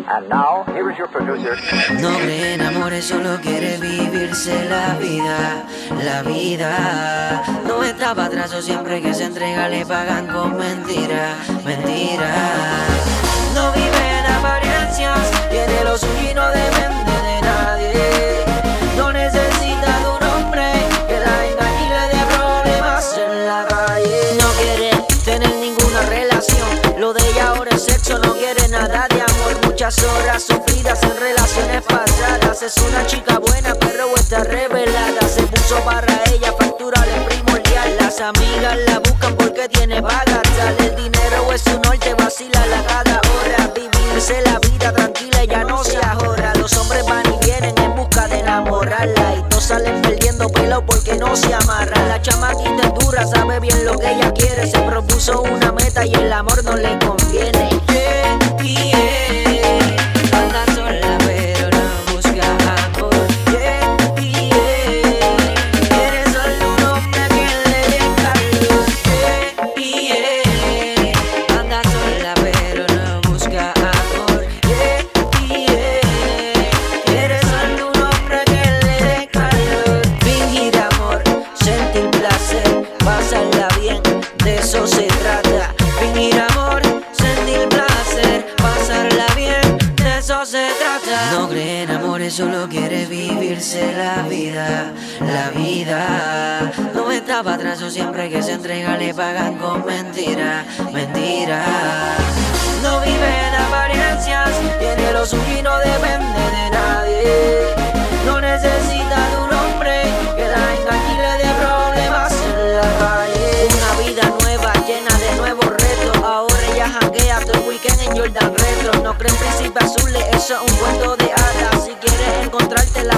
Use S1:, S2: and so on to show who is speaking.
S1: And now, here is your producer.
S2: No cree en amores, solo quiere vivirse la vida, la vida. No está para atrás, o siempre que se entrega le pagan con mentiras, mentiras. No vive en apariencias, tiene lo suyo y no depende de nadie. No necesita de un hombre que la engañe y le dé problemas en la calle. No quiere tener ninguna relación, lo de ella ahora es sexo, no quiere nada de amor. Muchas horas sufridas en relaciones pasadas. Es una chica buena, pero está revelada. Se puso para ella facturar es primordial. Las amigas la buscan porque tiene para gastar. El dinero es su norte, vacila a cada hora. Vivirse la vida tranquila, ella no se ahorra. Los hombres van y vienen en busca de enamorarla, y todos salen perdiendo pelo porque no se amarran. La chamaquita es dura, sabe bien lo que ella quiere. Se propuso una meta y el amor no le conviene. Anda sola pero no busca amor. Quiere solo un hombre que le dé calor. Anda sola pero no busca amor. Quiere solo un hombre que le dé calor. Fingir amor, sentir placer, pasarla bien, de eso se trata. Fingir amor, sentir placer, pasarla bien, de eso se trata. No cree en amores, solo quiere vivirse la vida, la vida. No está para atrás, o siempre que se entrega le pagan con mentiras, mentiras. No vive en apariencias, tiene lo suyo y no depende de nadie. No necesita de un hombre que la engañe y le dé problemas en la calle. Una vida nueva, llena de nuevos retos. Ahora ella janguea todo el weekend en Jordan Retro. No cree en príncipes azules, eso es un cuento de hadas. Si quieres encontrarte la